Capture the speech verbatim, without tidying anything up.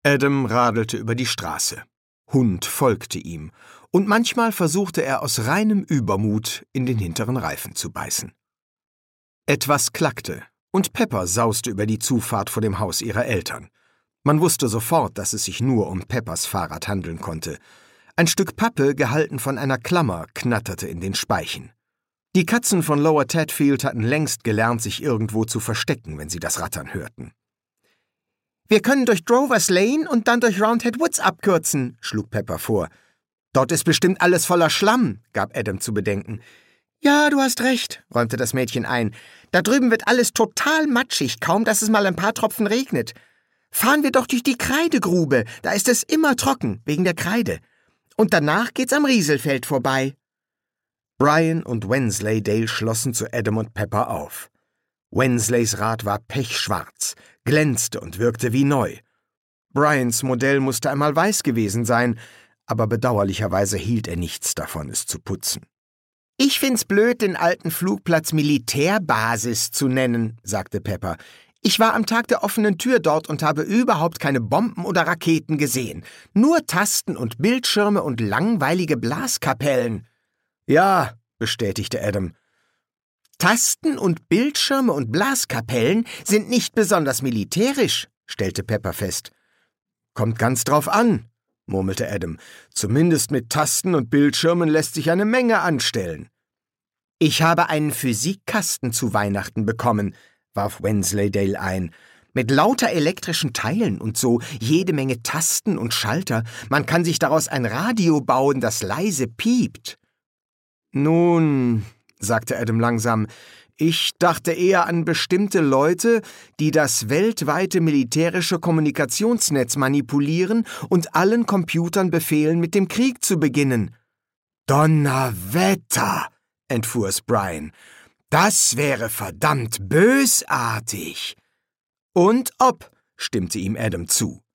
Adam radelte über die Straße. Hund folgte ihm, und manchmal versuchte er aus reinem Übermut in den hinteren Reifen zu beißen. Etwas klackte, und Pepper sauste über die Zufahrt vor dem Haus ihrer Eltern. Man wusste sofort, dass es sich nur um Peppers Fahrrad handeln konnte. Ein Stück Pappe, gehalten von einer Klammer, knatterte in den Speichen. Die Katzen von Lower Tadfield hatten längst gelernt, sich irgendwo zu verstecken, wenn sie das Rattern hörten. »Wir können durch Drovers Lane und dann durch Roundhead Woods abkürzen«, schlug Pepper vor. »Dort ist bestimmt alles voller Schlamm«, gab Adam zu bedenken. »Ja, du hast recht«, räumte das Mädchen ein. »Da drüben wird alles total matschig, kaum dass es mal ein paar Tropfen regnet. Fahren wir doch durch die Kreidegrube, da ist es immer trocken, wegen der Kreide. Und danach geht's am Rieselfeld vorbei.« Brian und Wensleydale schlossen zu Adam und Pepper auf. Wensleys Rad war pechschwarz, glänzte und wirkte wie neu. Brians Modell musste einmal weiß gewesen sein, aber bedauerlicherweise hielt er nichts davon, es zu putzen. »Ich find's blöd, den alten Flugplatz Militärbasis zu nennen«, sagte Pepper. »Ich war am Tag der offenen Tür dort und habe überhaupt keine Bomben oder Raketen gesehen. Nur Tasten und Bildschirme und langweilige Blaskapellen.« »Ja«, bestätigte Adam. »Tasten und Bildschirme und Blaskapellen sind nicht besonders militärisch«, stellte Pepper fest. »Kommt ganz drauf an«, murmelte Adam. »Zumindest mit Tasten und Bildschirmen lässt sich eine Menge anstellen.« »Ich habe einen Physikkasten zu Weihnachten bekommen«, warf Wensleydale ein. »Mit lauter elektrischen Teilen und so, jede Menge Tasten und Schalter. Man kann sich daraus ein Radio bauen, das leise piept.« »Nun«, sagte Adam langsam, »ich dachte eher an bestimmte Leute, die das weltweite militärische Kommunikationsnetz manipulieren und allen Computern befehlen, mit dem Krieg zu beginnen.« »Donnerwetter«, entfuhr es Brian, »das wäre verdammt bösartig.« »Und ob«, stimmte ihm Adam zu.